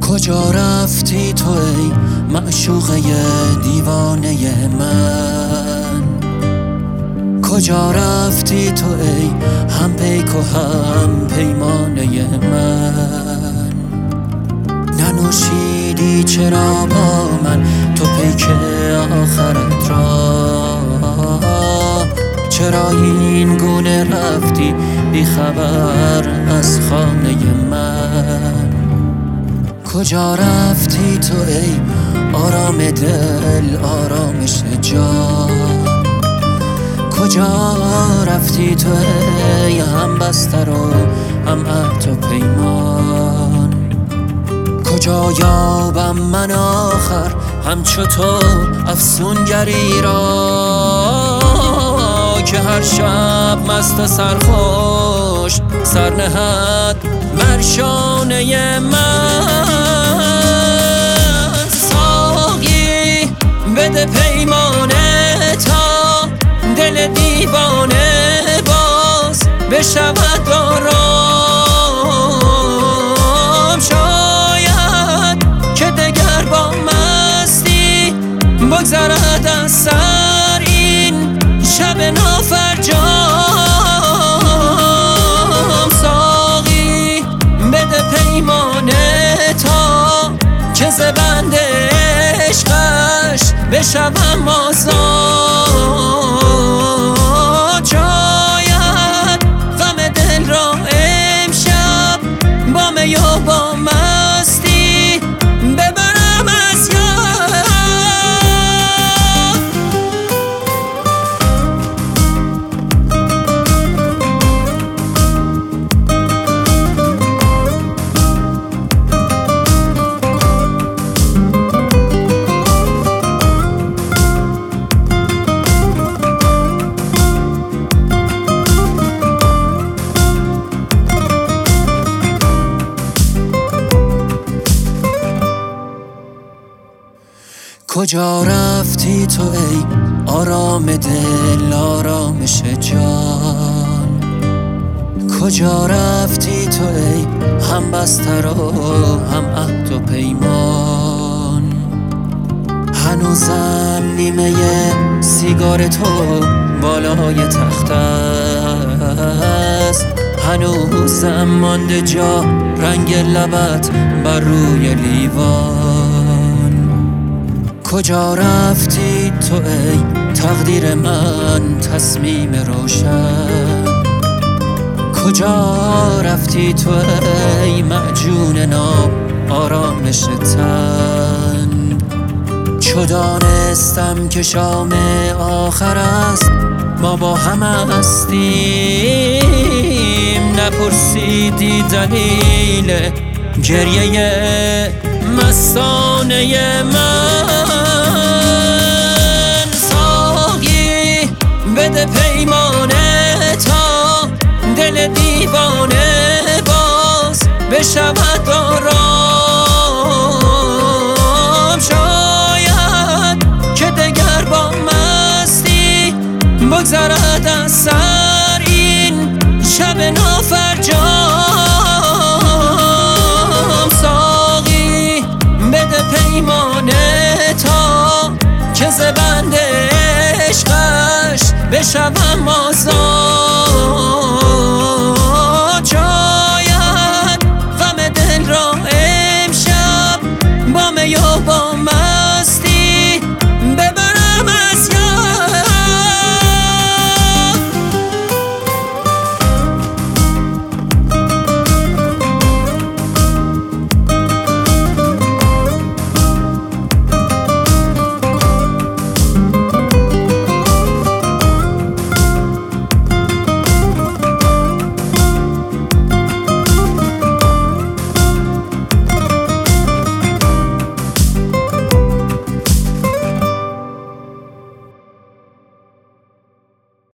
کجا رفتی تو ای معشوقه دیوانه من؟ کجا رفتی تو ای هم پیک و هم پیمانه من؟ ننوشیدی چرا با من تو پیک آخرت را؟ چرا این گونه رفتی بی خبر از خانه من؟ کجا رفتی تو ای آرام دل آرامش جان؟ کجا رفتی تو ای هم بستر و هم عهد و پیمان؟ کجا یابم من آخر همچو تو افسونگری را که هر شب مست سرخوش سر نهد بر شانه من؟ ساقی بده پیمانه تا دل دیوانه باز بشود آرام. شاید که دگر با مستی بگذرد از سر این شب نافرجام. ساقی بده پیمانه تا که ز بند عشقش بشوم آزاد. شاید غم دل را امشب با می و با مستی ببرم از یاد. کجا رفتی تو ای آرام دل آرامش جان؟ کجا رفتی تو ای هم بستر و هم عهد و پیمان؟ هنوزم نیمه سیگار تو بالای تخت است، هنوزم مانده جا رنگ لبت بر روی لیوان. کجا رفتی تو ای تقدیر من تصمیم روشن؟ کجا رفتی تو ای معجون ناب آرامش تن؟ چو دانستم که شام آخر است ما با هم هستیم، نپرسیدی دلیل گریه مستانه من. ساقی بده پیمانه تا دل دیوانه باز بشود آرام. شاید که دگر با مستی بگذرد از سر این شب نافرجام. ساقی بده پیمانه تا که ز بند عشقش بشوم آزاد.